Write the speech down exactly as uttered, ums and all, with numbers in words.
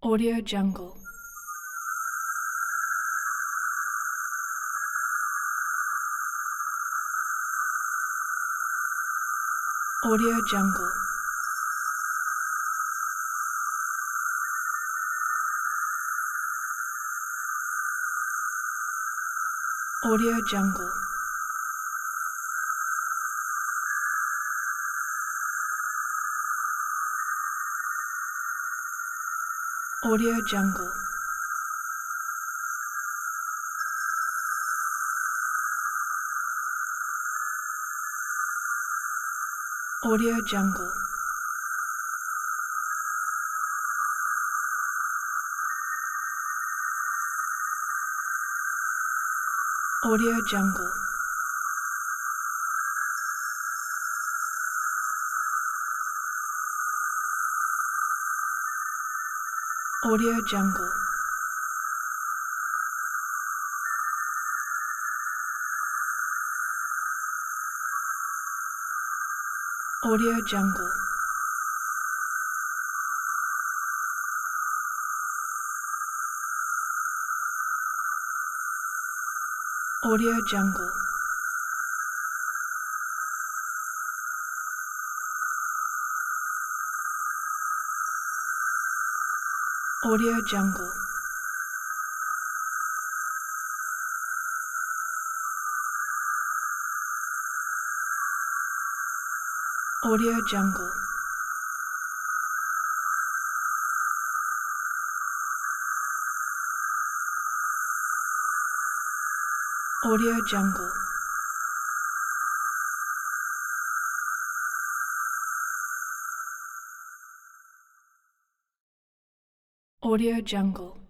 Audio Jungle. Audio Jungle. Audio Jungle. Audio Jungle. Audio Jungle. Audio Jungle. Audio Jungle. Audio Jungle. Audio Jungle. Audio Jungle. Audio Jungle. Audio Jungle. Audio Jungle.